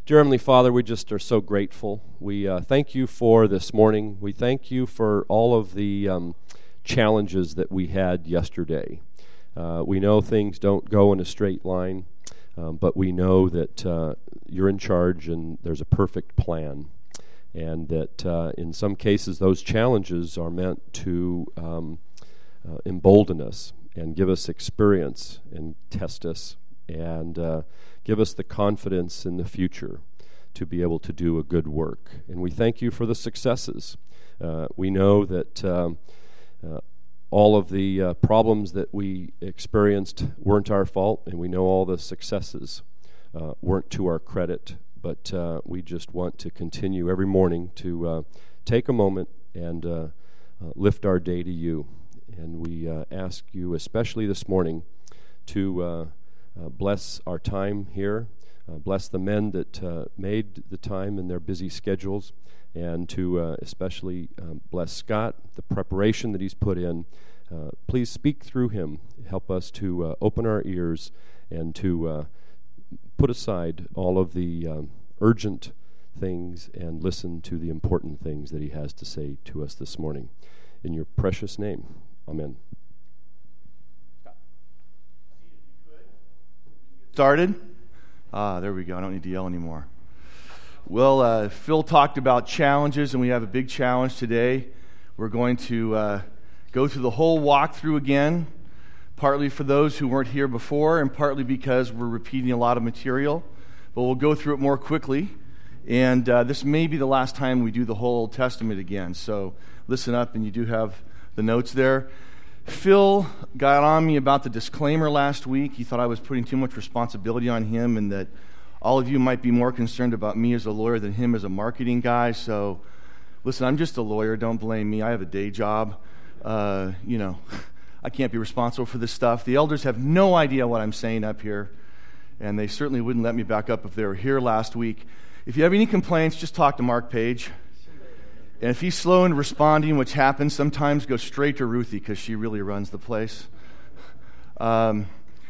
Dear Heavenly Father, we just are so grateful. We thank you for this morning. We thank you for all of the challenges that we had yesterday. We know things don't go in a straight line, but we know that you're in charge and there's a perfect plan. And that in some cases those challenges are meant to embolden us and give us experience and test us and give us the confidence in the future to be able to do a good work. And we thank you for the successes. We know that all of the problems that we experienced weren't our fault, and we know all the successes weren't to our credit, but we just want to continue every morning to take a moment and lift our day to you. And we ask you, especially this morning, to bless our time here, bless the men that made the time in their busy schedules, and to especially bless Scott, the preparation that he's put in. Please speak through him. Help us to open our ears and to put aside all of the urgent things and listen to the important things that he has to say to us this morning. In your precious name, amen. Started? There we go. I don't need to yell anymore. Well, Phil talked about challenges, and we have a big challenge today. We're going to go through the whole walkthrough again, partly for those who weren't here before, and partly because we're repeating a lot of material. But we'll go through it more quickly, and this may be the last time we do the whole Old Testament again. So listen up, and you do have the notes there. Phil got on me about the disclaimer last week. He thought I was putting too much responsibility on him and that all of you might be more concerned about me as a lawyer than him as a marketing guy. So, listen, I'm just a lawyer. Don't blame me. I have a day job. I can't be responsible for this stuff. The elders have no idea what I'm saying up here, and they certainly wouldn't let me back up if they were here last week. If you have any complaints, just talk to Mark Page. And if he's slow in responding, which happens, sometimes go straight to Ruthie because she really runs the place. Dave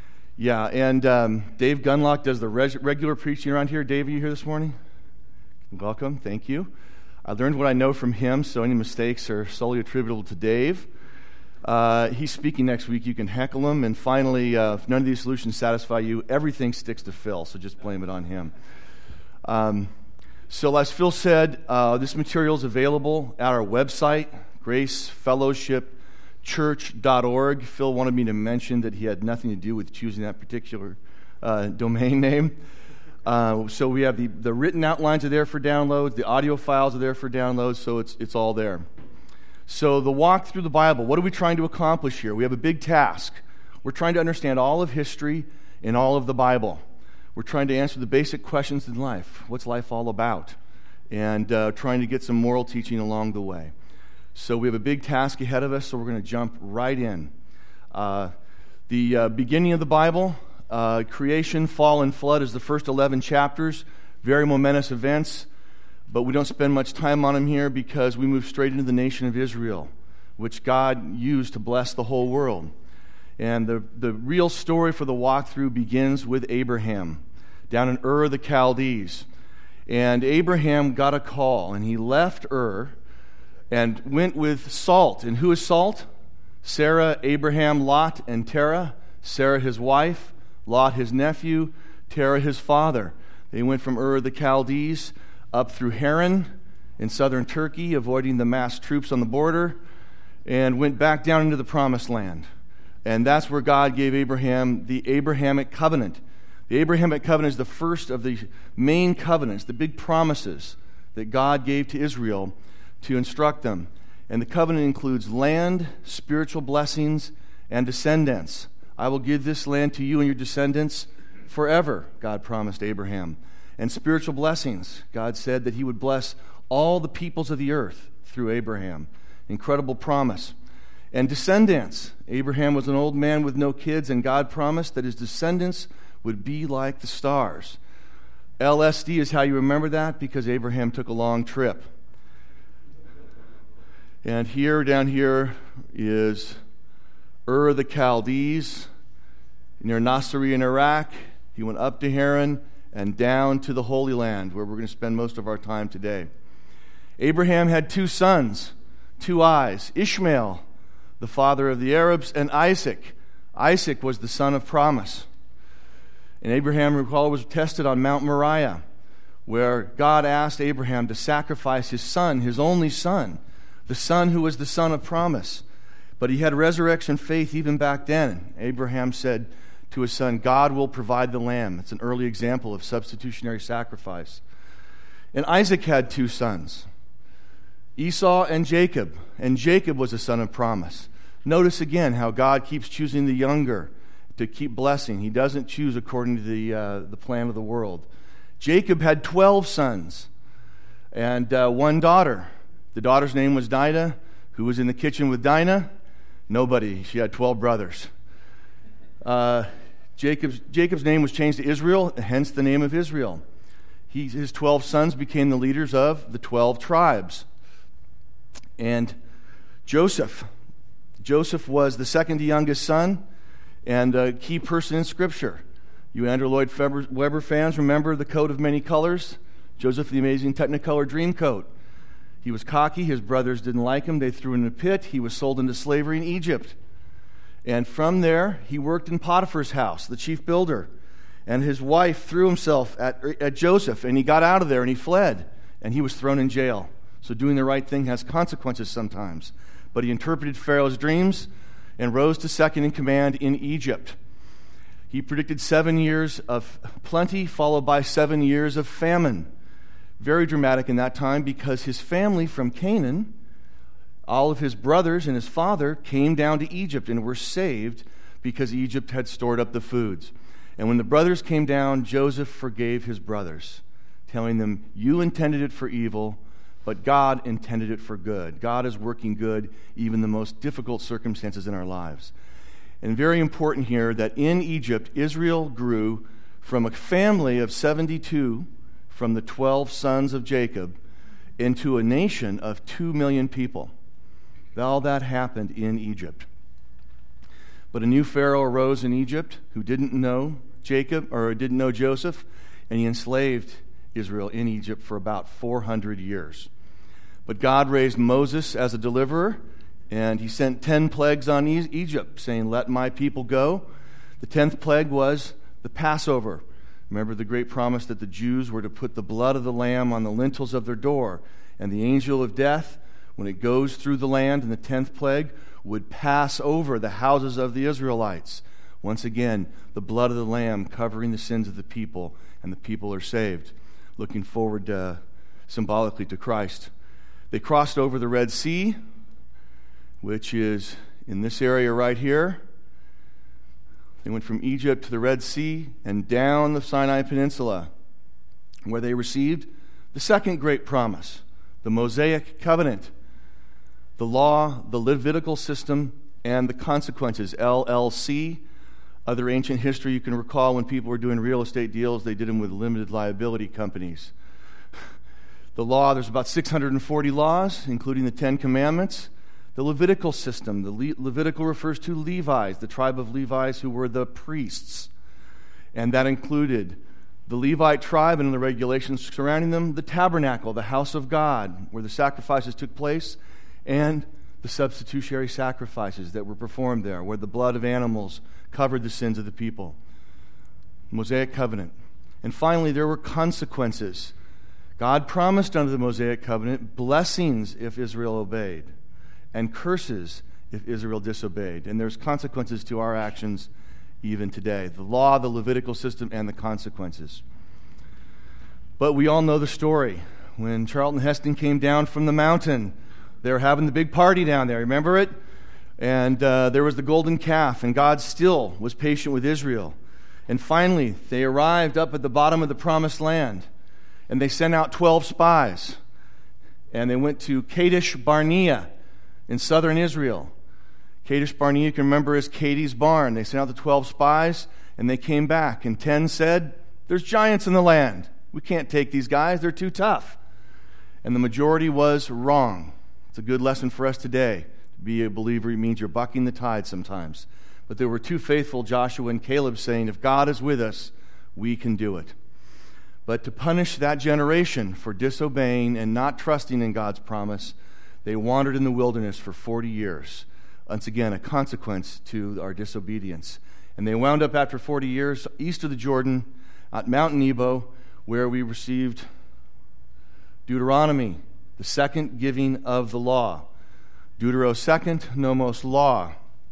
Gunlock does the regular preaching around here. Dave, are you here this morning? Welcome. Thank you. I learned what I know from him, so any mistakes are solely attributable to Dave. He's speaking next week. You can heckle him. And finally, if none of these solutions satisfy you, everything sticks to Phil, so just blame it on him. So as Phil said, this material is available at our website, gracefellowshipchurch.org. Phil wanted me to mention that he had nothing to do with choosing that particular domain name. So we have the written outlines are there for downloads, the audio files are there for downloads, so it's all there. So the walk through the Bible, what are we trying to accomplish here? We have a big task. We're trying to understand all of history and all of the Bible. We're trying to answer the basic questions in life. What's life all about? And trying to get some moral teaching along the way. So we have a big task ahead of us, so we're going to jump right in. The beginning of the Bible, creation, fall, and flood is the first 11 chapters. Very momentous events, but we don't spend much time on them here because we move straight into the nation of Israel, which God used to bless the whole world. And the real story for the walkthrough begins with Abraham down in Ur of the Chaldees. And Abraham got a call, and he left Ur and went with Salt. And who is Salt? Sarah, Abraham, Lot, and Terah. Sarah, his wife, Lot, his nephew, Terah, his father. They went from Ur of the Chaldees up through Haran in southern Turkey, avoiding the massed troops on the border, and went back down into the Promised Land. And that's where God gave Abraham the Abrahamic covenant. The Abrahamic covenant is the first of the main covenants, the big promises that God gave to Israel to instruct them. And the covenant includes land, spiritual blessings, and descendants. I will give this land to you and your descendants forever, God promised Abraham. And spiritual blessings, God said that he would bless all the peoples of the earth through Abraham. Incredible promise. And descendants. Abraham was an old man with no kids, and God promised that his descendants would be like the stars. LSD is how you remember that, because Abraham took a long trip. And down here is Ur of the Chaldees, near Nasiriyah in Iraq. He went up to Haran, and down to the Holy Land, where we're going to spend most of our time today. Abraham had 2 sons, 2 eyes, Ishmael, the father of the Arabs, and Isaac. Isaac was the son of promise. And Abraham, recall, was tested on Mount Moriah, where God asked Abraham to sacrifice his son, his only son, the son who was the son of promise. But he had resurrection faith even back then. Abraham said to his son, God will provide the lamb. It's an early example of substitutionary sacrifice. And Isaac had 2 sons, Esau and Jacob. And Jacob was a son of promise. Notice again how God keeps choosing the younger to keep blessing. He doesn't choose according to the plan of the world. Jacob had 12 sons and 1 daughter. The daughter's name was Dinah. Who was in the kitchen with Dinah? Nobody. She had 12 brothers. Jacob's name was changed to Israel, hence the name of Israel. His 12 sons became the leaders of the 12 tribes. And Joseph was the second youngest son and a key person in Scripture. You Andrew Lloyd Webber fans remember the coat of many colors? Joseph the Amazing Technicolor Dreamcoat. He was cocky. His brothers didn't like him. They threw him in a pit. He was sold into slavery in Egypt. And from there, he worked in Potiphar's house, the chief builder. And his wife threw himself at Joseph, and he got out of there, and he fled. And he was thrown in jail. So doing the right thing has consequences sometimes. But he interpreted Pharaoh's dreams and rose to second in command in Egypt. He predicted 7 years of plenty, followed by 7 years of famine. Very dramatic in that time, because his family from Canaan, all of his brothers and his father, came down to Egypt and were saved because Egypt had stored up the foods. And when the brothers came down, Joseph forgave his brothers, telling them, you intended it for evil, but God intended it for good. God is working good, even in the most difficult circumstances in our lives. And very important here that in Egypt, Israel grew from a family of 72 from the 12 sons of Jacob into a nation of 2 million people. All that happened in Egypt. But a new Pharaoh arose in Egypt who didn't know Jacob or didn't know Joseph, and he enslaved Israel in Egypt for about 400 years. But God raised Moses as a deliverer, and he sent 10 plagues on Egypt, saying, let my people go. The 10th plague was the Passover. Remember the great promise that the Jews were to put the blood of the lamb on the lintels of their door, and the angel of death, when it goes through the land in the 10th plague, would pass over the houses of the Israelites. Once again, the blood of the lamb covering the sins of the people, and the people are saved. Looking forward symbolically to Christ. They crossed over the Red Sea, which is in this area right here. They went from Egypt to the Red Sea and down the Sinai Peninsula, where they received the second great promise, the Mosaic Covenant, the law, the Levitical system, and the consequences, LLC. Other ancient history you can recall when people were doing real estate deals, they did them with limited liability companies. The law, there's about 640 laws, including the 10 Commandments. The Levitical system, the Levitical refers to Levites, the tribe of Levites who were the priests. And that included the Levite tribe and the regulations surrounding them, the tabernacle, the house of God, where the sacrifices took place, and the substitutionary sacrifices that were performed there, where the blood of animals covered the sins of the people. Mosaic covenant. And finally, there were consequences. God promised under the Mosaic covenant blessings if Israel obeyed, and curses if Israel disobeyed. And there's consequences to our actions even today. The law, the Levitical system, and the consequences. But we all know the story. When Charlton Heston came down from the mountain, they were having the big party down there. Remember it? And there was the golden calf, and God still was patient with Israel. And finally, they arrived up at the bottom of the promised land, and they sent out 12 spies. And they went to Kadesh Barnea in southern Israel. Kadesh Barnea, you can remember, as Katie's barn. They sent out the 12 spies, and they came back. And 10 said, there's giants in the land. We can't take these guys. They're too tough. And the majority was wrong. It's a good lesson for us today. To be a believer means you're bucking the tide sometimes. But there were 2 faithful, Joshua and Caleb, saying, if God is with us, we can do it. But to punish that generation for disobeying and not trusting in God's promise, they wandered in the wilderness for 40 years. Once again, a consequence to our disobedience. And they wound up after 40 years east of the Jordan at Mount Nebo, where we received Deuteronomy, the second giving of the law. Deutero second, nomos law.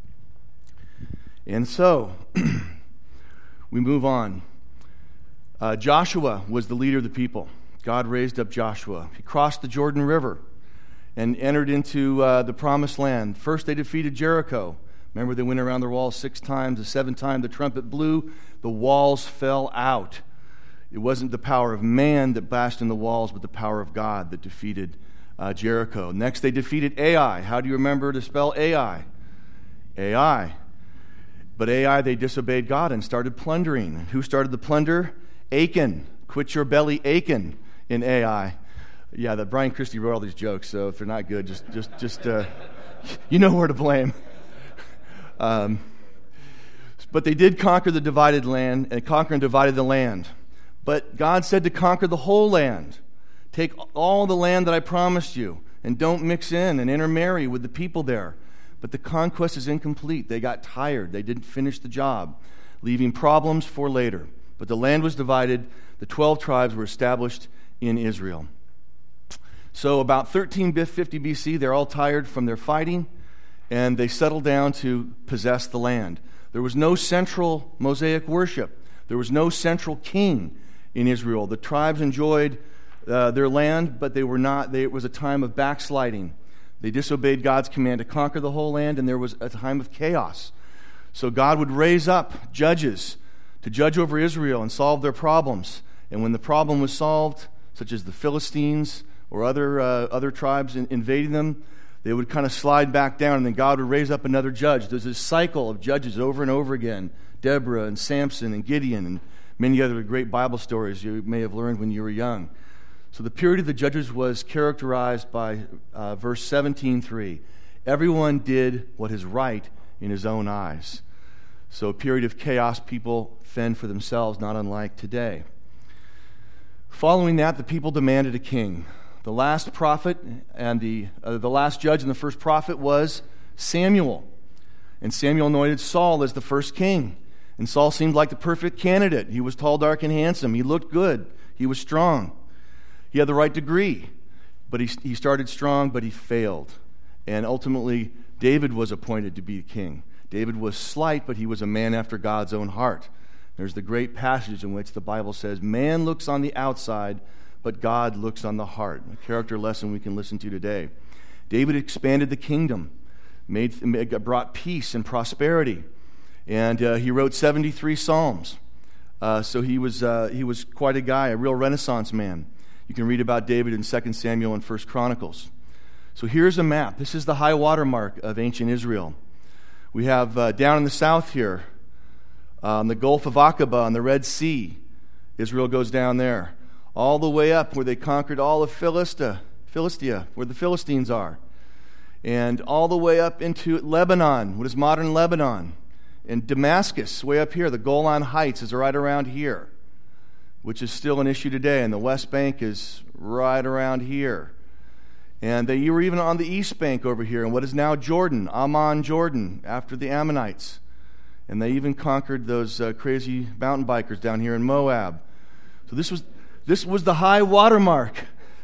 And so, we move on. Joshua was the leader of the people. God raised up Joshua. He crossed the Jordan River and entered into the promised land. First, they defeated Jericho. Remember, they went around the walls 6 times. The 7th time, the trumpet blew. The walls fell out. It wasn't the power of man that bashed in the walls, but the power of God that defeated Jericho. Next, they defeated Ai. How do you remember to spell Ai? Ai. But Ai, they disobeyed God and started plundering. Who started the plunder? Achan. Quit your belly, Achan, in Ai. Yeah, that Brian Christie wrote all these jokes, so if they're not good, just you know where to blame. But they did conquer the divided land, and conquer and divided the land. But God said to conquer the whole land. Take all the land that I promised you, and don't mix in and intermarry with the people there. But the conquest is incomplete. They got tired. They didn't finish the job, leaving problems for later. But the land was divided. The 12 tribes were established in Israel. So about 1350 BC, they're all tired from their fighting, and they settled down to possess the land. There was no central Mosaic worship. There was no central king in Israel. The tribes enjoyed their land, but it was a time of backsliding. They disobeyed God's command to conquer the whole land, and there was a time of chaos. So God would raise up judges to judge over Israel and solve their problems. And when the problem was solved, such as the Philistines or other tribes invading them, they would kind of slide back down, and then God would raise up another judge. There's this cycle of judges over and over again. Deborah and Samson and Gideon and many other great Bible stories you may have learned when you were young. So the period of the judges was characterized by verse 17:3. Everyone did what is right in his own eyes. So a period of chaos, people fend for themselves, not unlike today. Following that, the people demanded a king. The last prophet and the last judge and the first prophet was Samuel. And Samuel anointed Saul as the first king. And Saul seemed like the perfect candidate. He was tall, dark, and handsome. He looked good. He was strong. He had the right degree. But he started strong, but he failed. And ultimately, David was appointed to be king. David was slight, but he was a man after God's own heart. There's the great passage in which the Bible says, man looks on the outside, but God looks on the heart. A character lesson we can listen to today. David expanded the kingdom, brought peace and prosperity. And he wrote 73 Psalms. So he was quite a guy, a real Renaissance man. You can read about David in 2 Samuel and 1 Chronicles. So here's a map. This is the high water mark of ancient Israel. We have down in the south here, the Gulf of Aqaba and the Red Sea. Israel goes down there. All the way up where they conquered all of Philistia, where the Philistines are. And all the way up into Lebanon, what is modern Lebanon. And Damascus, way up here, the Golan Heights is right around here, which is still an issue today. And the West Bank is right around here. And you were even on the East Bank over here in what is now Jordan, Amman, Jordan, after the Ammonites. And they even conquered those crazy mountain bikers down here in Moab. So this was the high water mark.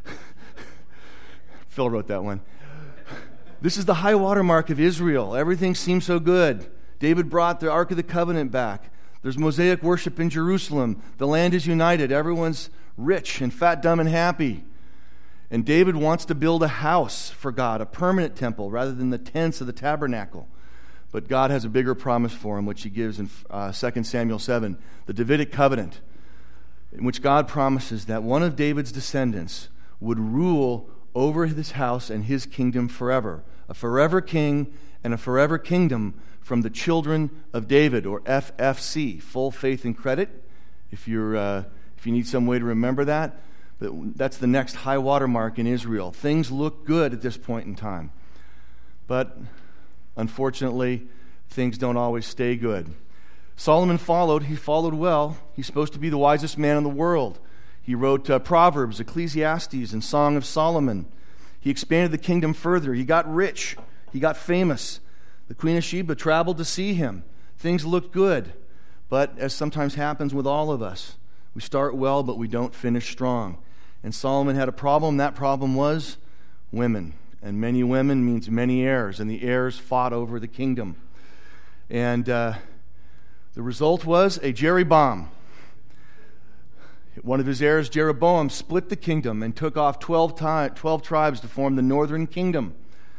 Phil wrote that one. This is the high water mark of Israel. Everything seems so good. David brought the Ark of the Covenant back. There's Mosaic worship in Jerusalem. The land is united. Everyone's rich and fat, dumb, and happy. And David wants to build a house for God, a permanent temple, rather than the tents of the tabernacle. But God has a bigger promise for him, which he gives in 2 Samuel 7, the Davidic covenant, in which God promises that one of David's descendants would rule over his house and his kingdom forever. A forever king and a forever kingdom from the children of David, or FFC, full faith and credit. If you need some way to remember that, that's the next high water mark in Israel. Things look good at this point in time. But unfortunately, things don't always stay good. Solomon followed. He followed well. He's supposed to be the wisest man in the world. He wrote Proverbs, Ecclesiastes, and Song of Solomon. He expanded the kingdom further. He got rich. He got famous. The Queen of Sheba traveled to see him. Things looked good. But as sometimes happens with all of us, we start well, but we don't finish strong. And Solomon had a problem. That problem was women. And many women means many heirs. And the heirs fought over the kingdom. And the result was a Jeroboam. One of his heirs, Jeroboam, split the kingdom and took off 12 tribes to form the northern kingdom,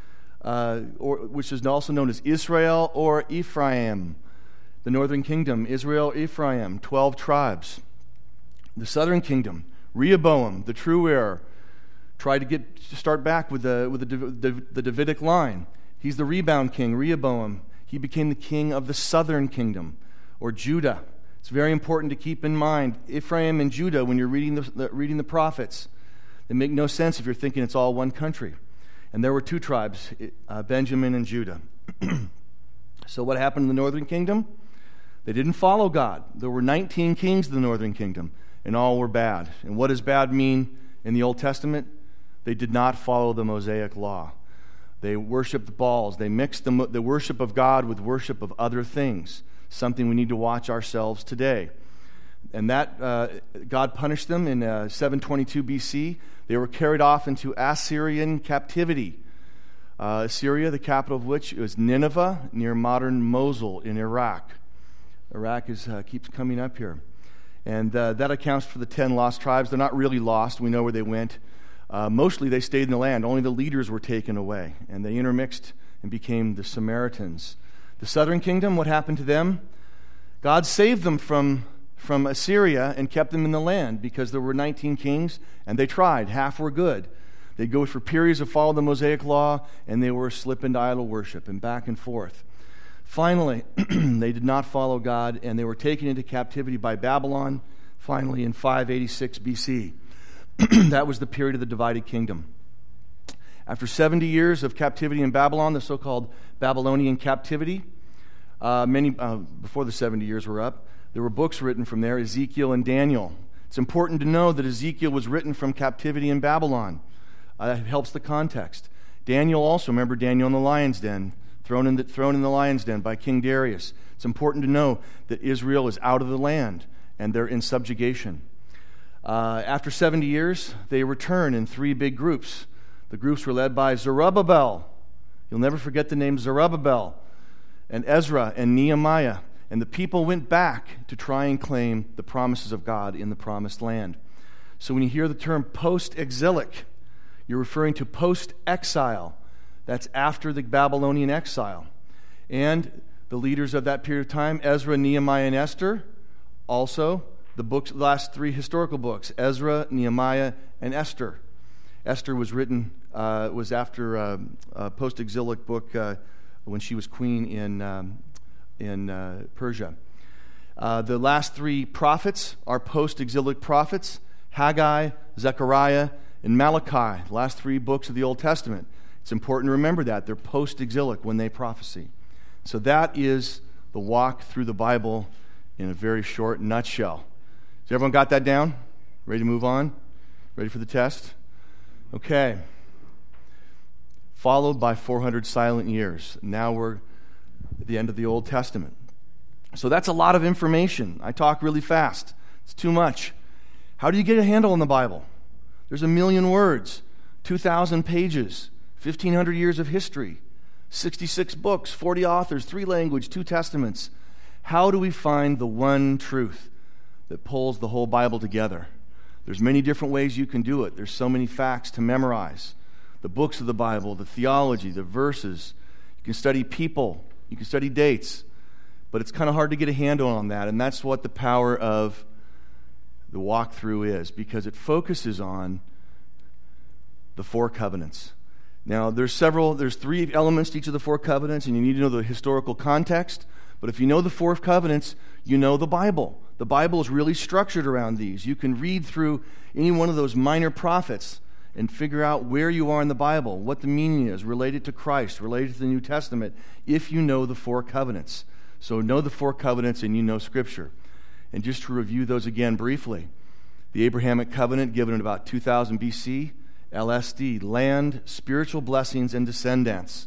which is also known as Israel or Ephraim. The northern kingdom, Israel, Ephraim, 12 tribes. The southern kingdom, Rehoboam, the true heir, tried to start back with the Davidic line. He's the rebound king, Rehoboam. He became the king of the southern kingdom, or Judah. It's very important to keep in mind Ephraim and Judah when you're reading the prophets. They make no sense if you're thinking it's all one country. And there were two tribes, Benjamin and Judah. So what happened in the northern kingdom? They didn't follow God. There were 19 kings in the northern kingdom, and all were bad. And what does bad mean in the Old Testament? They did not follow the Mosaic law. They worshiped the Baals. They mixed the worship of God with worship of other things. Something we need to watch ourselves today. And that God punished them in 722 BC. They were carried off into Assyrian captivity. Assyria, the capital of which was Nineveh, near modern Mosul in Iraq. Iraq keeps coming up here. And that accounts for the 10 lost tribes. They're not really lost. We know where they went. Mostly they stayed in the land. Only the leaders were taken away. And they intermixed and became the Samaritans. The southern kingdom, what happened to them? God saved them from Assyria and kept them in the land because there were 19 kings, and they tried. Half were good. They'd go for periods of follow the Mosaic law, and they were slip into idol worship and back and forth. Finally, they did not follow God, and they were taken into captivity by Babylon, finally in 586 BC. That was the period of the divided kingdom. After 70 years of captivity in Babylon, the so-called Babylonian captivity, before the 70 years were up, there were books written from there, Ezekiel and Daniel. It's important to know that Ezekiel was written from captivity in Babylon. It helps the context. Daniel also, remember Daniel in the lion's den, thrown in the lion's den by King Darius. It's important to know that Israel is out of the land and they're in subjugation. After 70 years, they return in three big groups. The groups were led by Zerubbabel. You'll never forget the name Zerubbabel. And Ezra and Nehemiah. And the people went back to try and claim the promises of God in the promised land. So when you hear the term post-exilic, you're referring to post-exile. That's after the Babylonian exile. And the leaders of that period of time, Ezra, Nehemiah, and Esther, also the last three historical books, Ezra, Nehemiah, and Esther. Esther was written, was after a post-exilic book when she was queen in Persia. The last three prophets are post-exilic prophets, Haggai, Zechariah, and Malachi, the last three books of the Old Testament. It's important to remember that. They're post-exilic when they prophesy. So that is the walk through the Bible in a very short nutshell. Has everyone got that down? Ready to move on? Ready for the test? Okay. Followed by 400 silent years. Now we're at the end of the Old Testament. So that's a lot of information. I talk really fast. It's too much. How do you get a handle on the Bible? There's 1 million words, 2,000 pages, 1,500 years of history, 66 books, 40 authors, 3 languages, 2 testaments. How do we find the one truth that pulls the whole Bible together? There's many different ways you can do it. There's so many facts to memorize. The books of the Bible, the theology, the verses. You can study people. You can study dates. But it's kind of hard to get a handle on that. And that's what the power of the walkthrough is, because it focuses on the 4 covenants. Now, there's 3 elements to each of the 4 covenants, and you need to know the historical context. But if you know the 4 covenants, you know the Bible. The Bible is really structured around these. You can read through any one of those minor prophets and figure out where you are in the Bible, what the meaning is, related to Christ, related to the New Testament, if you know the 4 covenants. So know the 4 covenants and you know Scripture. And just to review those again briefly, The Abrahamic covenant, given in about 2000 BC, LSD, land, spiritual blessings, and descendants.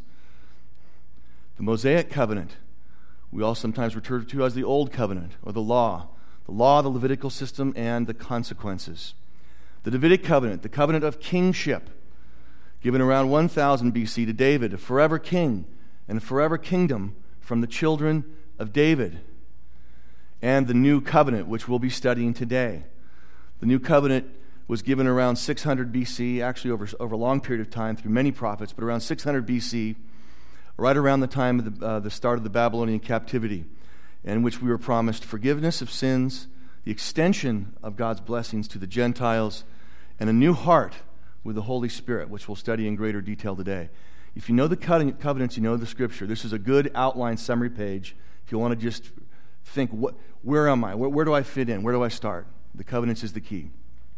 The Mosaic covenant, we all sometimes refer to as the Old Covenant, or the law, the Levitical system, and the consequences. The Davidic covenant, the covenant of kingship, given around 1000 BC to David, a forever king and a forever kingdom from the children of David. And the New Covenant, which we'll be studying today. The New Covenant was given around 600 BC, actually over a long period of time through many prophets, but around 600 BC, right around the time of the start of the Babylonian captivity, in which we were promised forgiveness of sins, the extension of God's blessings to the Gentiles, and a new heart with the Holy Spirit, which we'll study in greater detail today. If you know the covenants, you know the Scripture. This is a good outline summary page. If you want to just think, where am I? Where do I fit in? Where do I start? The covenants is the key.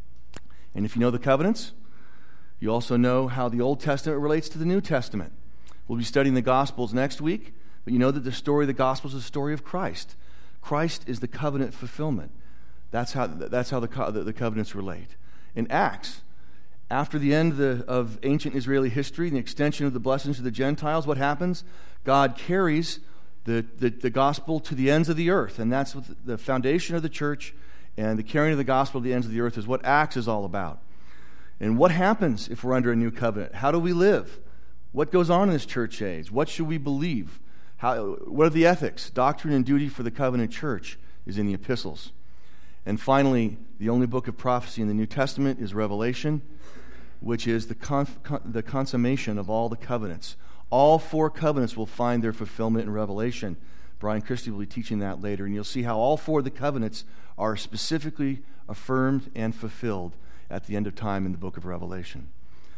And if you know the covenants, you also know how the Old Testament relates to the New Testament. We'll be studying the Gospels next week, but you know that the story of the Gospels is the story of Christ. Christ is the covenant fulfillment. That's how the covenants relate. In Acts, after the end of ancient Israeli history and the extension of the blessings to the Gentiles, what happens? God carries the gospel to the ends of the earth, and that's what the foundation of the church, and the carrying of the gospel to the ends of the earth is what Acts is all about. And what happens if we're under a new covenant? How do we live? What goes on in this church age? What should we believe? What are the ethics? Doctrine and duty for the covenant church is in the epistles. And finally, the only book of prophecy in the New Testament is Revelation, which is the consummation of all the covenants. All 4 covenants will find their fulfillment in Revelation. Brian Christie will be teaching that later, and you'll see how all 4 of the covenants are specifically affirmed and fulfilled at the end of time in the book of Revelation.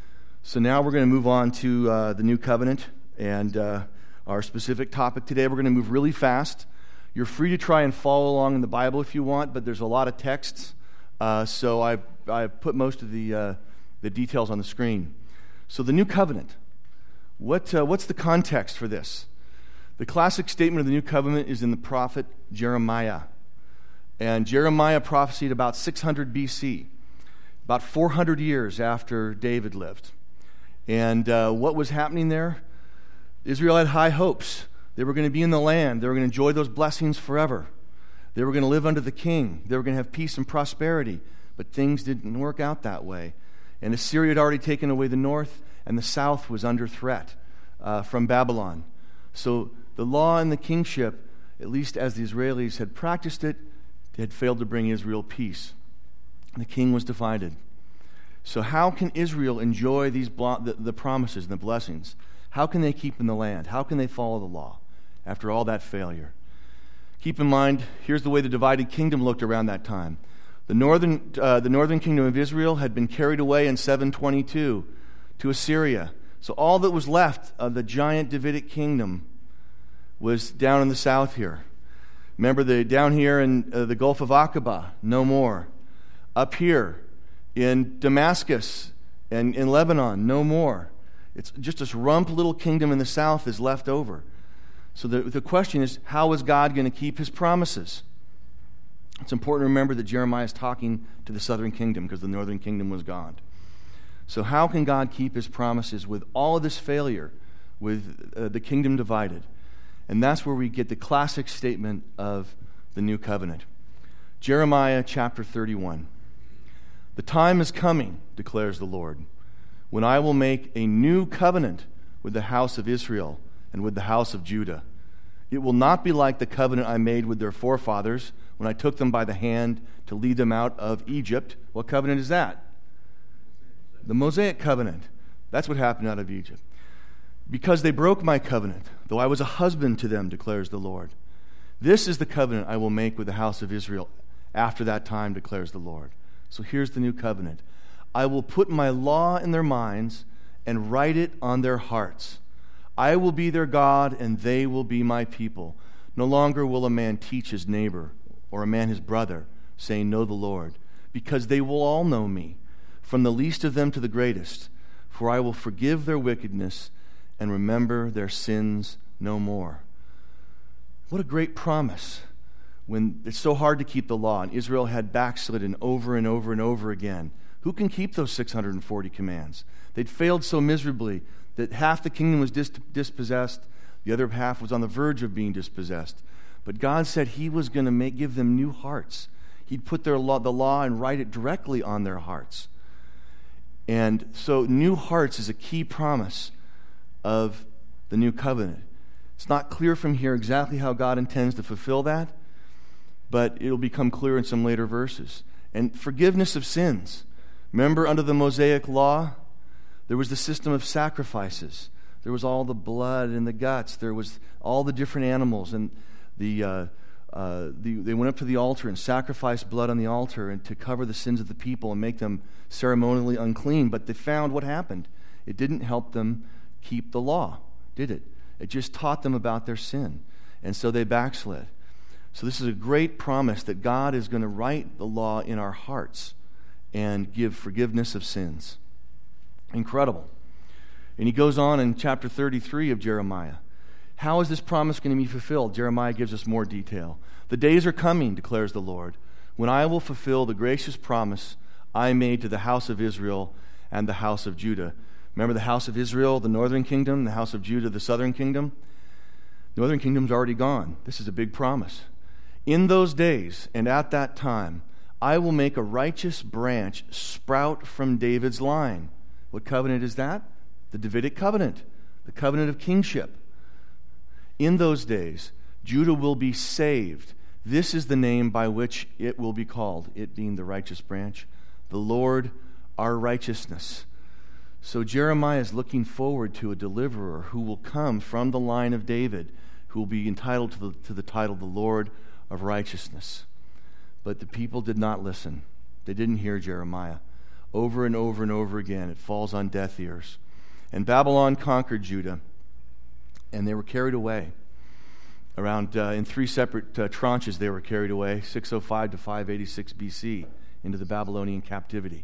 So now we're going to move on to the New Covenant and our specific topic today. We're going to move really fast. You're free to try and follow along in the Bible if you want, but there's a lot of texts, so I've put most of the details on the screen. So the New Covenant, what's the context for this? The classic statement of the New Covenant is in the prophet Jeremiah. And Jeremiah prophesied about 600 BC, about 400 years after David lived. And what was happening there? Israel had high hopes. They were going to be in the land. They were going to enjoy those blessings forever. They were going to live under the king. They were going to have peace and prosperity. But things didn't work out that way. And Assyria had already taken away the north, and the south was under threat from Babylon. So the law and the kingship, at least as the Israelis had practiced it, had failed to bring Israel peace. The king was divided. So how can Israel enjoy the promises and the blessings? How can they keep in the land? How can they follow the law after all that failure? Keep in mind, here's the way the divided kingdom looked around that time. The northern kingdom of Israel had been carried away in 722 to Assyria. So all that was left of the giant Davidic kingdom was down in the south here. Remember, down here in the Gulf of Aqaba, no more. Up here in Damascus and in Lebanon, no more. It's just this rump little kingdom in the south is left over. So the question is, how is God going to keep his promises? It's important to remember that Jeremiah is talking to the southern kingdom because the northern kingdom was gone. So how can God keep his promises with all of this failure, with the kingdom divided? And that's where we get the classic statement of the New Covenant. Jeremiah chapter 31. The time is coming, declares the Lord, when I will make a new covenant with the house of Israel and with the house of Judah. It will not be like the covenant I made with their forefathers when I took them by the hand to lead them out of Egypt. What covenant is that? The Mosaic covenant. That's what happened out of Egypt. Because they broke my covenant, though I was a husband to them, declares the Lord. This is the covenant I will make with the house of Israel after that time, declares the Lord. So here's the new covenant. I will put my law in their minds and write it on their hearts. I will be their God, and they will be my people. No longer will a man teach his neighbor or a man his brother, saying, know the Lord, because they will all know me, from the least of them to the greatest. For I will forgive their wickedness and remember their sins no more. What a great promise. when it's so hard to keep the law, and Israel had backslidden over and over and over again. Who can keep those 640 commands? They'd failed so miserably that half the kingdom was dispossessed, the other half was on the verge of being dispossessed. But God said he was going to give them new hearts. He'd put the law and write it directly on their hearts. And so new hearts is a key promise of the new covenant. It's not clear from here exactly how God intends to fulfill that, but it'll become clear in some later verses. And forgiveness of sins. Remember, under the Mosaic law, there was the system of sacrifices. There was all the blood and the guts. There was all the different animals, and they went up to the altar and sacrificed blood on the altar and to cover the sins of the people and make them ceremonially unclean. But they found what happened. It didn't help them keep the law, did it? It just taught them about their sin. And so they backslid. So this is a great promise that God is going to write the law in our hearts and give forgiveness of sins. Incredible. And he goes on in chapter 33 of Jeremiah. How is this promise going to be fulfilled? Jeremiah gives us more detail. The days are coming, declares the Lord, when I will fulfill the gracious promise I made to the house of Israel and the house of Judah. Remember the house of Israel, the northern kingdom, the house of Judah, the southern kingdom? The northern kingdom's already gone. This is a big promise. In those days and at that time, I will make a righteous branch sprout from David's line. What covenant is that? The Davidic covenant, the covenant of kingship. In those days, Judah will be saved. This is the name by which it will be called, it being the righteous branch, the Lord our righteousness. So Jeremiah is looking forward to a deliverer who will come from the line of David, who will be entitled to the title, the Lord of righteousness. But the people did not listen. They didn't hear Jeremiah. Over and over and over again, it falls on deaf ears. And Babylon conquered Judah, and they were carried away. Around in three separate tranches, they were carried away, 605 to 586 BC, into the Babylonian captivity.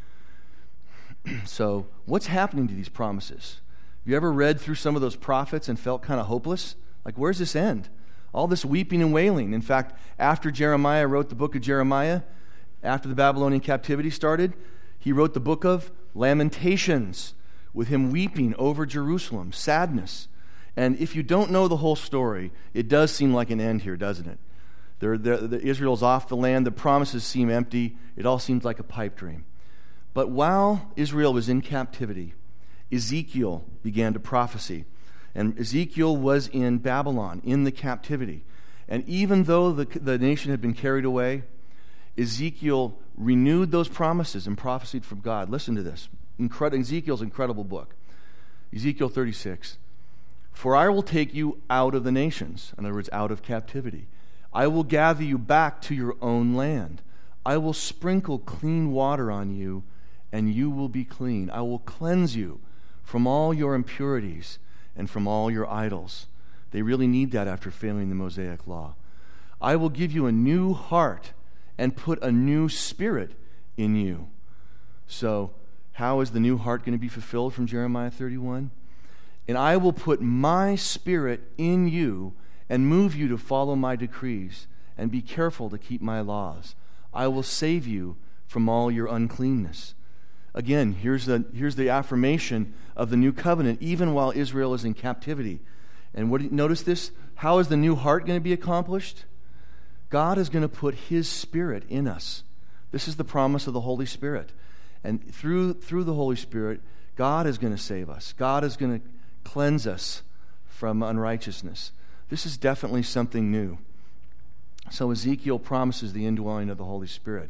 So, what's happening to these promises? Have you ever read through some of those prophets and felt kind of hopeless? Like, where's this end? All this weeping and wailing. In fact, after Jeremiah wrote the book of Jeremiah, after the Babylonian captivity started, he wrote the book of Lamentations, with him weeping over Jerusalem, sadness. And if you don't know the whole story, it does seem like an end here, doesn't it? Israel's off the land, the promises seem empty, it all seems like a pipe dream. But while Israel was in captivity, Ezekiel began to prophesy. And Ezekiel was in Babylon, in the captivity. And even though the nation had been carried away, Ezekiel renewed those promises and prophesied from God. Listen to this. Ezekiel's incredible book. Ezekiel 36. For I will take you out of the nations, in other words, out of captivity. I will gather you back to your own land. I will sprinkle clean water on you, and you will be clean. I will cleanse you from all your impurities and from all your idols. They really need that after failing the Mosaic law. I will give you a new heart and put a new spirit in you. So, how is the new heart going to be fulfilled from Jeremiah 31? And I will put my spirit in you and move you to follow my decrees and be careful to keep my laws. I will save you from all your uncleanness. Again, here's the affirmation of the new covenant, even while Israel is in captivity. And notice this? How is the new heart going to be accomplished? God is going to put his Spirit in us. This is the promise of the Holy Spirit. And through the Holy Spirit, God is going to save us. God is going to cleanse us from unrighteousness. This is definitely something new. So Ezekiel promises the indwelling of the Holy Spirit.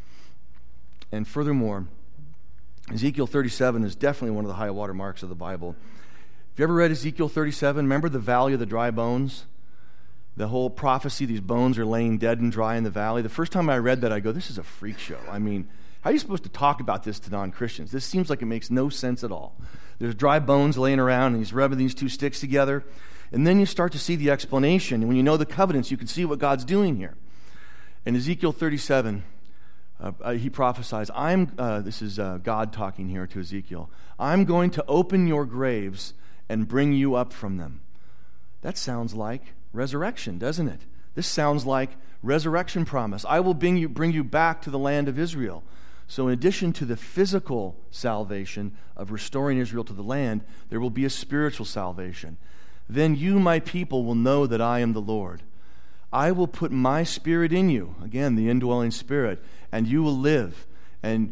And furthermore, Ezekiel 37 is definitely one of the high water marks of the Bible. Have you ever read Ezekiel 37? Remember the valley of the dry bones? The whole prophecy, these bones are laying dead and dry in the valley. The first time I read that, I go, this is a freak show. I mean, how are you supposed to talk about this to non-Christians? This seems like it makes no sense at all. There's dry bones laying around, and he's rubbing these two sticks together. And then you start to see the explanation. And when you know the covenants, you can see what God's doing here. In Ezekiel 37, he prophesies, this is God talking here to Ezekiel, I'm going to open your graves and bring you up from them. That sounds like resurrection, doesn't it? This sounds like resurrection promise. I will bring you back to the land of Israel. So in addition to the physical salvation of restoring Israel to the land, there will be a spiritual salvation. Then you, my people, will know that I am the Lord. I will put my spirit in you, again, the indwelling spirit, and you will live, and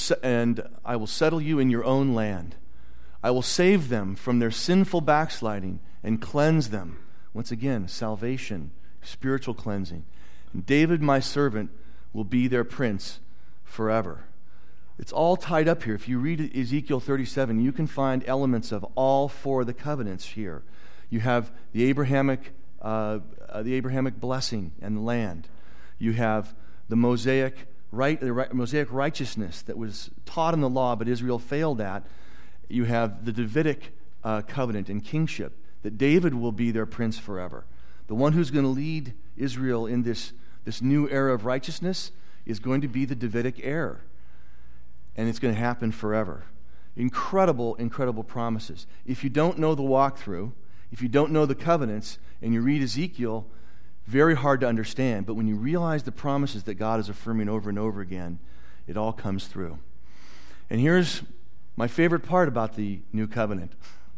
I will settle you in your own land. I will save them from their sinful backsliding and cleanse them. Once again, salvation, spiritual cleansing. And David, my servant, will be their prince forever. It's all tied up here. If you read Ezekiel 37, you can find elements of all four of the covenants here. You have the Abrahamic blessing and the land. You have the Mosaic righteousness that was taught in the law, but Israel failed at. You have the Davidic covenant and kingship, that David will be their prince forever. The one who's going to lead Israel in this new era of righteousness is going to be the Davidic heir. And it's going to happen forever. Incredible, incredible promises. If you don't know the walkthrough, if you don't know the covenants, and you read Ezekiel, very hard to understand. But when you realize the promises that God is affirming over and over again, it all comes through. And here's my favorite part about the new covenant.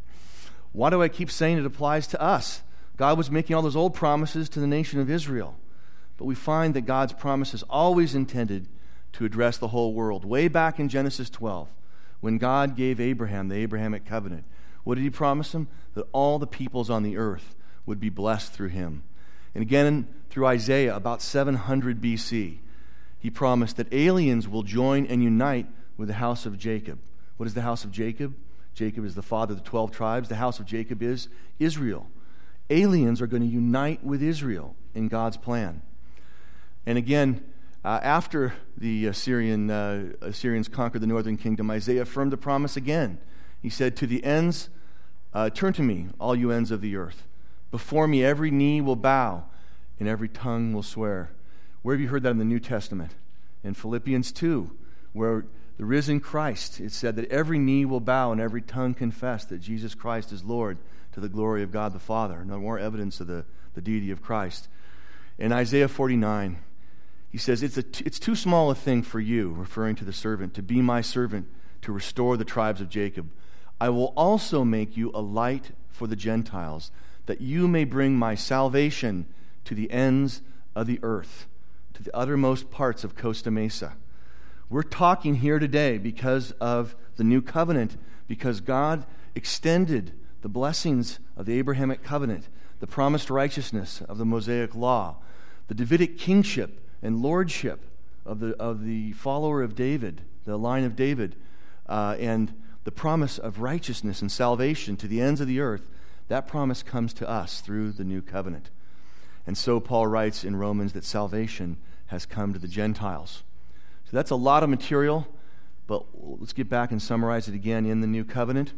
Why do I keep saying it applies to us? God was making all those old promises to the nation of Israel. But we find that God's promises always intended to address the whole world. Way back in Genesis 12, when God gave Abraham the Abrahamic covenant, what did he promise him? That all the peoples on the earth would be blessed through him. And again, through Isaiah, about 700 BC, he promised that aliens will join and unite with the house of Jacob. What is the house of Jacob? Jacob is the father of the 12 tribes. The house of Jacob is Israel. Aliens are going to unite with Israel in God's plan. And again, after the Assyrians conquered the northern kingdom, Isaiah affirmed the promise again. He said, "To the ends, turn to me, all you ends of the earth. Before me every knee will bow, and every tongue will swear." Where have you heard that in the New Testament? In Philippians 2, where the risen Christ, it said that every knee will bow and every tongue confess that Jesus Christ is Lord, to the glory of God the Father. No more evidence of the deity of Christ. In Isaiah 49, he says, it's too small a thing for you, referring to the servant, to be my servant, to restore the tribes of Jacob. I will also make you a light for the Gentiles, that you may bring my salvation to the ends of the earth, to the uttermost parts of Costa Mesa. We're talking here today because of the new covenant, because God extended the blessings of the Abrahamic covenant, the promised righteousness of the Mosaic law, the Davidic kingship and lordship of the follower of David, the line of David, and the promise of righteousness and salvation to the ends of the earth. That promise comes to us through the new covenant. And so Paul writes in Romans that salvation has come to the Gentiles. So that's a lot of material, but let's get back and summarize it again in the new covenant.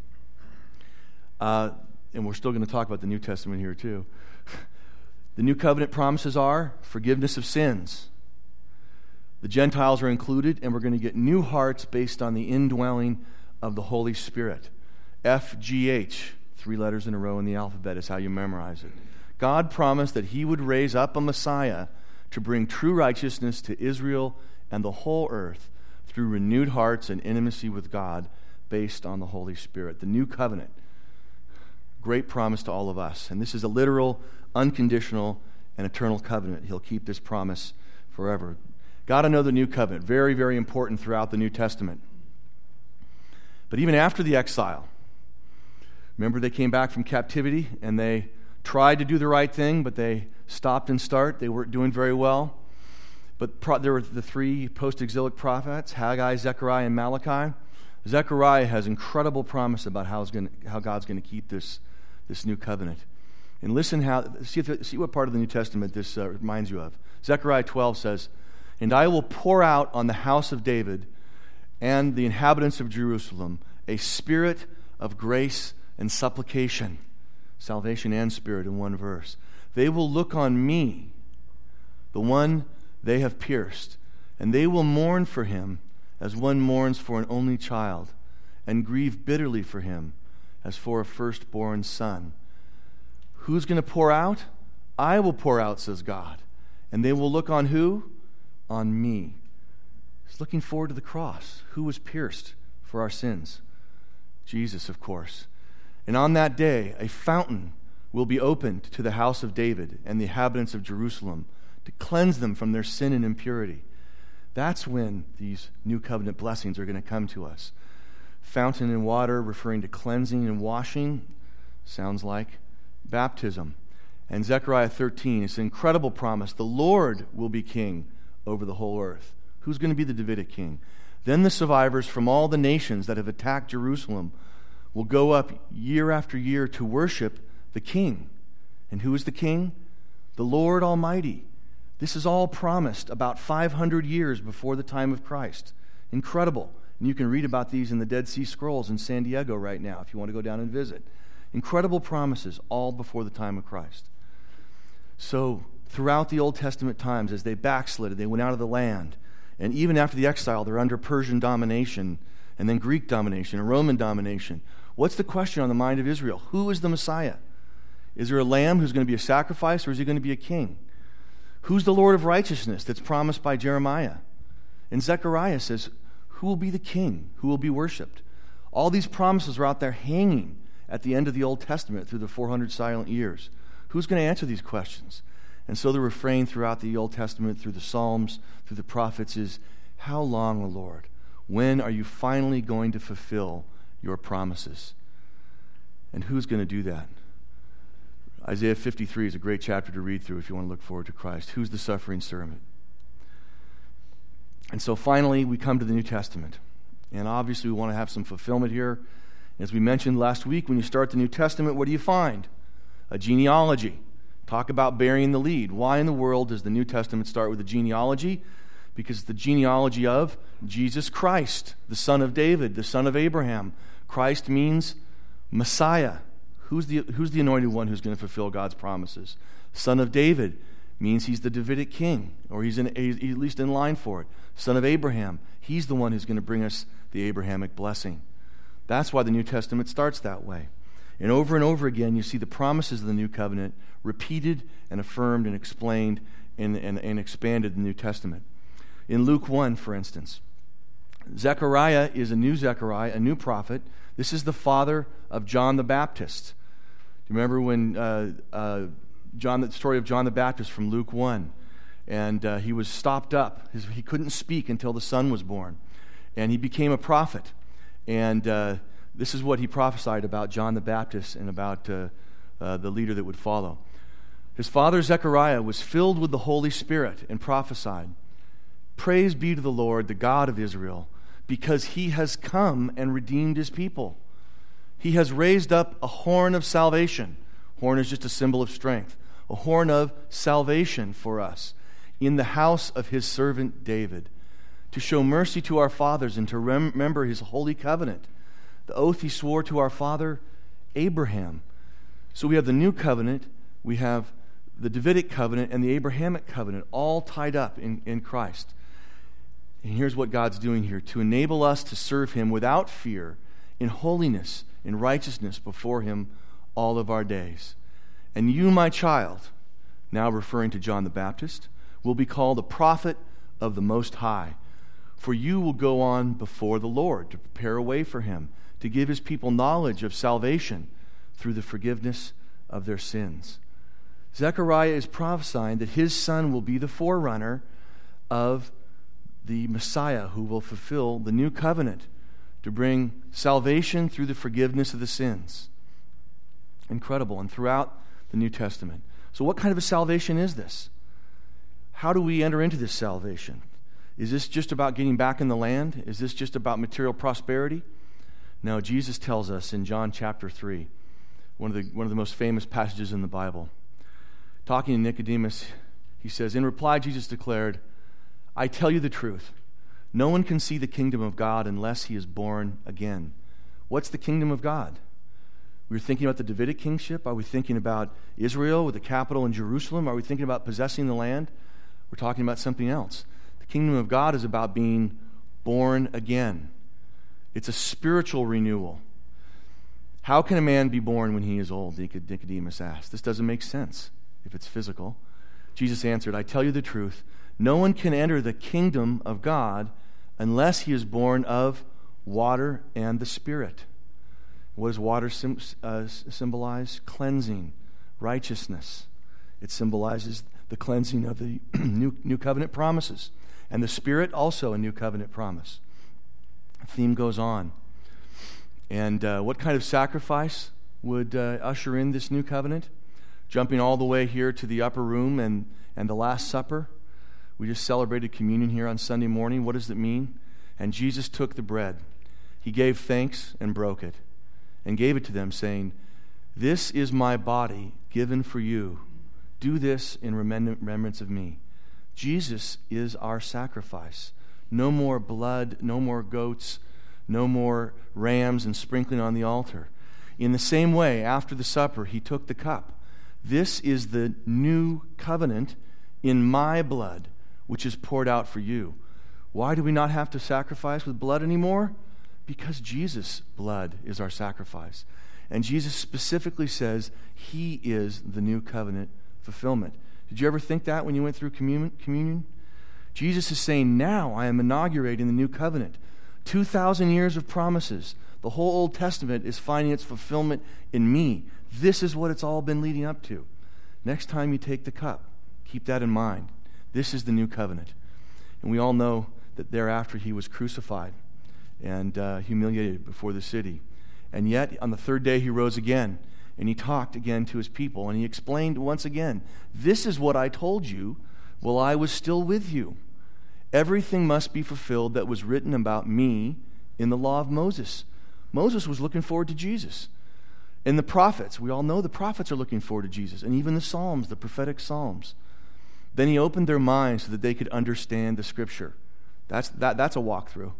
And we're still going to talk about the New Testament here too. The new covenant promises are forgiveness of sins. The Gentiles are included, and we're going to get new hearts based on the indwelling of the Holy Spirit. FGH, 3 letters in a row in the alphabet is how you memorize it. God promised that he would raise up a Messiah to bring true righteousness to Israel and the whole earth through renewed hearts and intimacy with God based on the Holy Spirit. The new covenant. Great promise to all of us. And this is a literal, unconditional, and eternal covenant. He'll keep this promise forever. Got to know the new covenant. Very, very important throughout the New Testament. But even after the exile, remember they came back from captivity and they tried to do the right thing, but they stopped and start. They weren't doing very well. But there were the 3 post-exilic prophets, Haggai, Zechariah, and Malachi. Zechariah has incredible promise about how God's going to keep this new covenant. And listen see what part of the New Testament this reminds you of. Zechariah 12 says, "And I will pour out on the house of David and the inhabitants of Jerusalem a spirit of grace and supplication." Salvation and spirit in one verse. "They will look on me, the one they have pierced, and they will mourn for him as one mourns for an only child, and grieve bitterly for him as for a firstborn son." Who's going to pour out? I will pour out, says God. And they will look on who? On me. He's looking forward to the cross. Who was pierced for our sins? Jesus, of course. And on that day, a fountain will be opened to the house of David and the inhabitants of Jerusalem to cleanse them from their sin and impurity. That's when these new covenant blessings are going to come to us. Fountain and water, referring to cleansing and washing, sounds like baptism. And Zechariah 13, it's an incredible promise. The Lord will be king over the whole earth. Who's going to be the Davidic king? Then the survivors from all the nations that have attacked Jerusalem will go up year after year to worship the king. And who is the king? The Lord Almighty. This is all promised about 500 years before the time of Christ. Incredible. And you can read about these in the Dead Sea Scrolls in San Diego right now if you want to go down and visit. Incredible promises, all before the time of Christ. So, throughout the Old Testament times, as they backslid, they went out of the land. And even after the exile, they're under Persian domination, and then Greek domination, and Roman domination. What's the question on the mind of Israel? Who is the Messiah? Is there a lamb who's going to be a sacrifice, or is he going to be a king? Who's the Lord of righteousness that's promised by Jeremiah? And Zechariah says, who will be the king? Who will be worshipped? All these promises are out there hanging at the end of the Old Testament through the 400 silent years. Who's going to answer these questions? And so the refrain throughout the Old Testament, through the Psalms, through the prophets is, how long, O Lord? When are you finally going to fulfill your promises? And who's going to do that? Isaiah 53 is a great chapter to read through if you want to look forward to Christ. Who's the suffering servant? And so finally, we come to the New Testament. And obviously, we want to have some fulfillment here. As we mentioned last week, when you start the New Testament, what do you find? A genealogy. Talk about burying the lead. Why in the world does the New Testament start with a genealogy? Because it's the genealogy of Jesus Christ, the son of David, the son of Abraham. Christ means Messiah. Who's the anointed one who's going to fulfill God's promises? Son of David means he's the Davidic king, or he's at least in line for it. Son of Abraham, he's the one who's going to bring us the Abrahamic blessing. That's why the New Testament starts that way. And over again, you see the promises of the New Covenant repeated and affirmed and explained and expanded in the New Testament. In Luke 1, for instance, Zechariah is a new Zechariah, a new prophet. This is the father of John the Baptist. Do you remember when the story of John the Baptist from Luke 1? And he was stopped up. He couldn't speak until the son was born. And he became a prophet. And this is what he prophesied about John the Baptist and about the leader that would follow. His father Zechariah was filled with the Holy Spirit and prophesied, "Praise be to the Lord, the God of Israel, because he has come and redeemed his people. He has raised up a horn of salvation." Horn is just a symbol of strength. A horn of salvation for us in the house of his servant David, to show mercy to our fathers and to remember his holy covenant, the oath he swore to our father Abraham. So we have the new covenant, we have the Davidic covenant, and the Abrahamic covenant, all tied up in Christ. And here's what God's doing here: to enable us to serve him without fear, in holiness, in righteousness before him all of our days. And you, my child, now referring to John the Baptist, will be called a prophet of the Most High. For you will go on before the Lord to prepare a way for him, to give his people knowledge of salvation through the forgiveness of their sins. Zechariah is prophesying that his son will be the forerunner of the Messiah who will fulfill the new covenant to bring salvation through the forgiveness of the sins. Incredible. And throughout the New Testament. So what kind of a salvation is this? How do we enter into this salvation? Is this just about getting back in the land? Is this just about material prosperity? No, Jesus tells us in John chapter 3, one of the most famous passages in the Bible. Talking to Nicodemus, he says, in reply, Jesus declared, "I tell you the truth. No one can see the kingdom of God unless he is born again." What's the kingdom of God? We're thinking about the Davidic kingship. Are we thinking about Israel with the capital in Jerusalem? Are we thinking about possessing the land? We're talking about something else. The kingdom of God is about being born again. It's a spiritual renewal. How can a man be born when he is old? Nicodemus asked. This doesn't make sense. if it's physical. Jesus answered, I tell you the truth, no one can enter the kingdom of God unless he is born of water and the Spirit. What does water symbolize? Cleansing, righteousness. It symbolizes the cleansing of the new covenant promises. And the Spirit, also a new covenant promise. The theme goes on. And what kind of sacrifice would usher in this new covenant? Jumping all the way here to the upper room and the Last Supper. We just celebrated communion here on Sunday morning. What does it mean? And Jesus took the bread. He gave thanks and broke it and gave it to them, saying, this is my body given for you. Do this in remembrance of me. Jesus is our sacrifice. No more blood, no more goats, no more rams and sprinkling on the altar. In the same way, after the supper, he took the cup. This is the new covenant in my blood, which is poured out for you. Why do we not have to sacrifice with blood anymore? Because Jesus' blood is our sacrifice. And Jesus specifically says he is the new covenant fulfillment. Did you ever think that when you went through communion? Jesus is saying, now I am inaugurating the new covenant. 2,000 years of promises. The whole Old Testament is finding its fulfillment in me. This is what it's all been leading up to. Next time you take the cup, keep that in mind. This is the new covenant. And we all know that thereafter he was crucified and humiliated before the city. And yet, on the third day, he rose again, and he talked again to his people, and he explained once again, this is what I told you while I was still with you. Everything must be fulfilled that was written about me in the law of Moses. Moses was looking forward to Jesus. And the prophets, we all know the prophets are looking forward to Jesus, and even the Psalms, the prophetic Psalms. Then he opened their minds so that they could understand the Scripture. That's a walkthrough.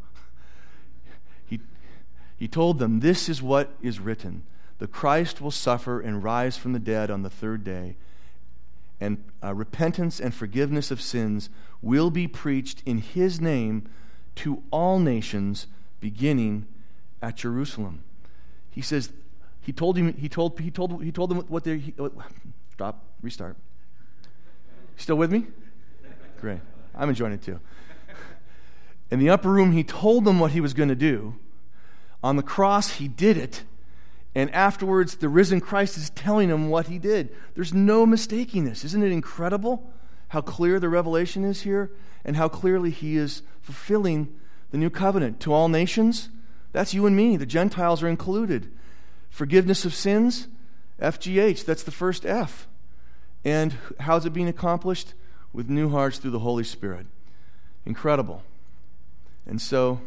He told them, this is what is written. The Christ will suffer and rise from the dead on the third day, and repentance and forgiveness of sins will be preached in his name to all nations, beginning at Jerusalem. He says, he told them what they stop, restart. Still with me? Great. I'm enjoying it too. In the upper room, he told them what he was going to do. On the cross, he did it. And afterwards, the risen Christ is telling them what he did. There's no mistaking this. Isn't it incredible how clear the revelation is here and how clearly he is fulfilling the new covenant to all nations? That's you and me. The Gentiles are included. Forgiveness of sins, FGH, that's the first F. And how's it being accomplished? With new hearts through the Holy Spirit. Incredible. And so,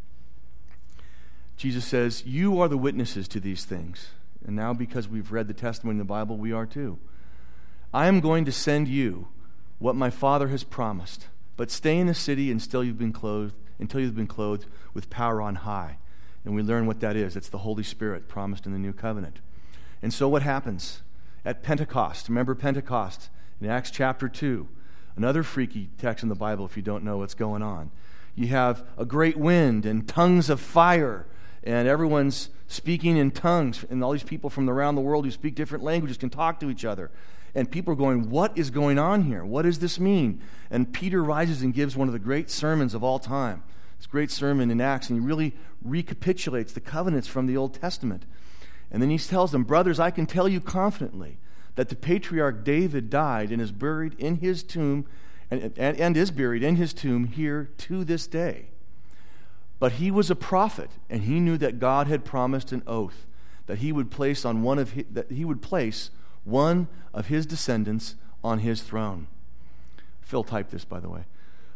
Jesus says, you are the witnesses to these things. And now because we've read the testimony in the Bible, we are too. I am going to send you what my Father has promised. But stay in the city until you've been clothed with power on high. And we learn what that is. It's the Holy Spirit promised in the new covenant. And so what happens? At Pentecost, remember Pentecost in Acts chapter 2, another freaky text in the Bible if you don't know what's going on. You have a great wind and tongues of fire, and everyone's speaking in tongues, and all these people from around the world who speak different languages can talk to each other. And people are going, what is going on here? What does this mean? And Peter rises and gives one of the great sermons of all time. This great sermon in Acts, and he really recapitulates the covenants from the Old Testament. And then he tells them, brothers, I can tell you confidently that the patriarch David died and is buried in his tomb, and is buried in his tomb here to this day. But he was a prophet, and he knew that God had promised an oath that he would place one of his descendants on his throne. Phil typed this, by the way.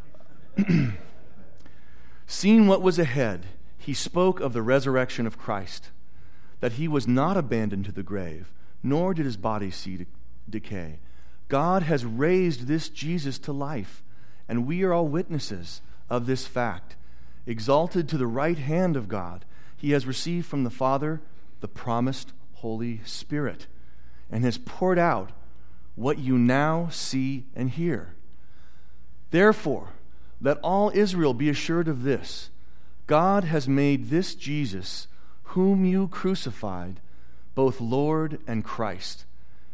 Seeing what was ahead, he spoke of the resurrection of Christ, that he was not abandoned to the grave, nor did his body see decay. God has raised this Jesus to life, and we are all witnesses of this fact. Exalted to the right hand of God, he has received from the Father the promised Holy Spirit, and has poured out what you now see and hear. Therefore, let all Israel be assured of this: God has made this Jesus, whom you crucified, both Lord and Christ.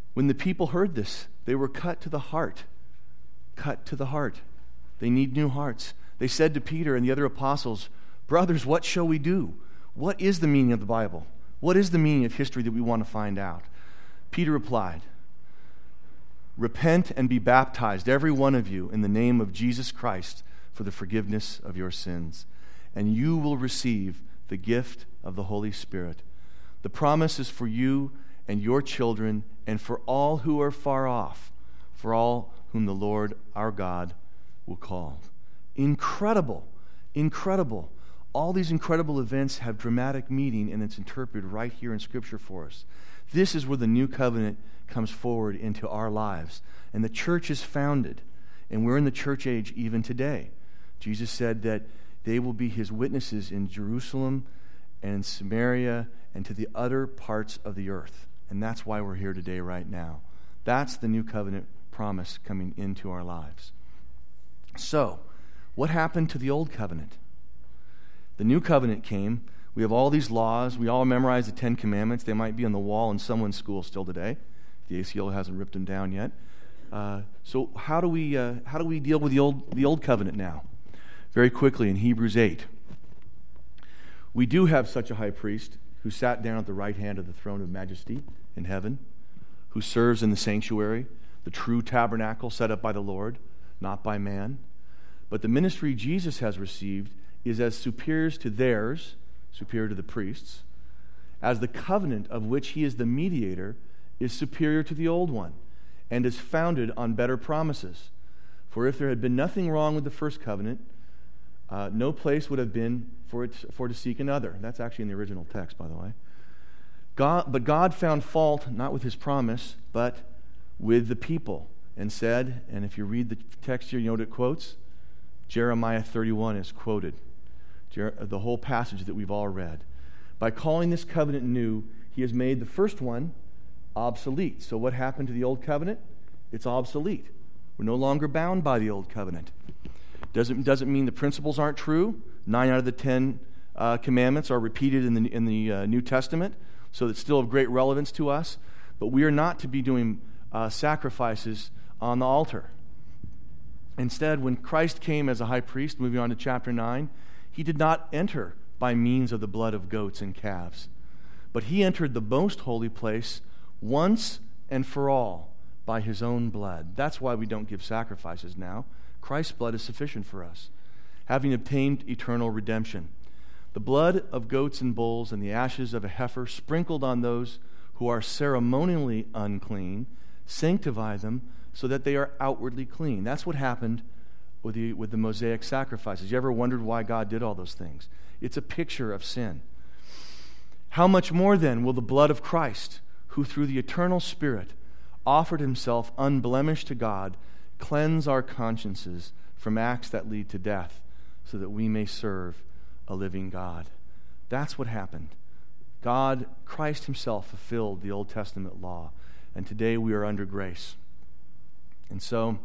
When the people heard this, they were cut to the heart. Cut to the heart. They need new hearts. They said to Peter and the other apostles, "Brothers, what shall we do? What is the meaning of the Bible? What is the meaning of history that we want to find out?" Peter replied, "Repent and be baptized, every one of you, in the name of Jesus Christ for the forgiveness of your sins, and you will receive the gift of the Holy Spirit. The promise is for you and your children and for all who are far off, for all whom the Lord our God will call." Incredible, incredible. All these incredible events have dramatic meaning, and it's interpreted right here in Scripture for us. This is where the new covenant comes forward into our lives. And the church is founded, and we're in the church age even today. Jesus said that they will be his witnesses in Jerusalem and in Samaria and to the other parts of the earth. And that's why we're here today right now. That's the new covenant promise coming into our lives. So, what happened to the old covenant? The new covenant came. We have all these laws. We all memorize the 10 Commandments. They might be on the wall in someone's school still today. The ACLU hasn't ripped them down yet. So how do we deal with the old covenant now? Very quickly in Hebrews 8. We do have such a high priest who sat down at the right hand of the throne of majesty in heaven, who serves in the sanctuary, the true tabernacle set up by the Lord, not by man. But the ministry Jesus has received is as superior to theirs, superior to the priests, as the covenant of which he is the mediator is superior to the old one, and is founded on better promises. For if there had been nothing wrong with the first covenant, no place would have been for to seek another. That's actually in the original text, by the way. But God found fault not with his promise, but with the people, and said, and if you read the text here, you know what it quotes? Jeremiah 31 is quoted. The whole passage that we've all read. By calling this covenant new, he has made the first one obsolete. So what happened to the old covenant? It's obsolete. We're no longer bound by the old covenant. Doesn't mean the principles aren't true. 9 out of the 10 commandments are repeated in the New Testament, so it's still of great relevance to us. But we are not to be doing sacrifices on the altar. Instead, when Christ came as a high priest, moving on to chapter 9, he did not enter by means of the blood of goats and calves, but he entered the most holy place once and for all by his own blood. That's why we don't give sacrifices now. Christ's blood is sufficient for us, having obtained eternal redemption. The blood of goats and bulls and the ashes of a heifer sprinkled on those who are ceremonially unclean sanctify them so that they are outwardly clean. That's what happened with the Mosaic sacrifices. You ever wondered why God did all those things? It's a picture of sin. How much more then will the blood of Christ, who through the eternal Spirit offered himself unblemished to God, cleanse our consciences from acts that lead to death, so that we may serve a living God? That's what happened. Christ himself fulfilled the Old Testament law, and today we are under grace. And so,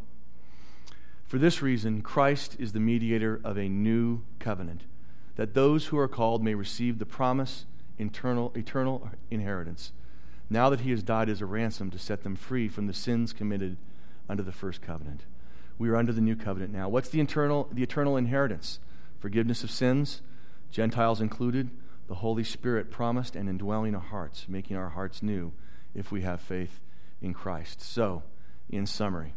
for this reason, Christ is the mediator of a new covenant, that those who are called may receive the promised eternal inheritance, now that he has died as a ransom to set them free from the sins committed under the first covenant. We are under the new covenant now. What's the eternal inheritance? Forgiveness of sins, Gentiles included, the Holy Spirit promised and indwelling our hearts, making our hearts new if we have faith in Christ. So, in summary,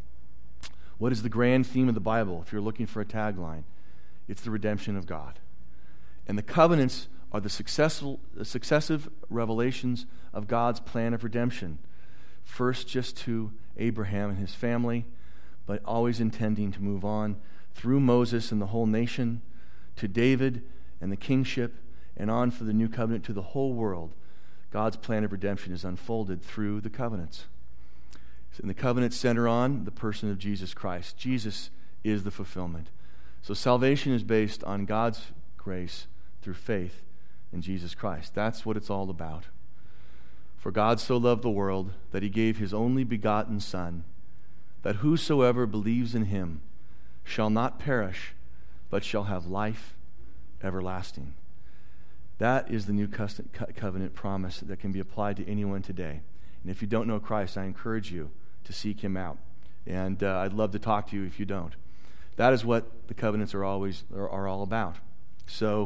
what is the grand theme of the Bible? If you're looking for a tagline, it's the redemption of God. And the covenants are the successive revelations of God's plan of redemption. First just to Abraham and his family, but always intending to move on through Moses and the whole nation, to David and the kingship, and on for the new covenant to the whole world. God's plan of redemption is unfolded through the covenants. And the covenants center on the person of Jesus Christ. Jesus is the fulfillment. So salvation is based on God's grace through faith in Jesus Christ. That's what it's all about. For God so loved the world that he gave his only begotten Son, that whosoever believes in him shall not perish, but shall have life everlasting. That is the new covenant promise that can be applied to anyone today. And if you don't know Christ, I encourage you to seek him out. And I'd love to talk to you if you don't. That is what the covenants are all about. So,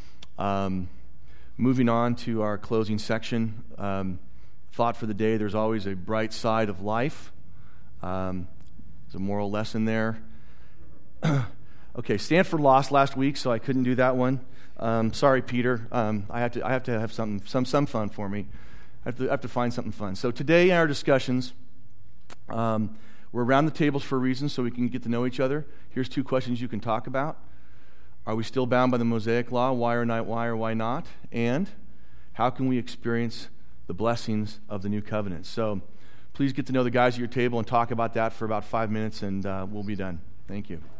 moving on to our closing section, thought for the day, there's always a bright side of life. There's a moral lesson there. Okay, Stanford lost last week, so I couldn't do that one. Sorry, Peter. I have to have some fun for me. I have to find something fun. So today in our discussions, we're around the tables for a reason, so we can get to know each other. Here's 2 questions you can talk about. Are we still bound by the Mosaic Law? Why or why not? And how can we experience the blessings of the new covenant? So please get to know the guys at your table and talk about that for about 5 minutes, and we'll be done. Thank you.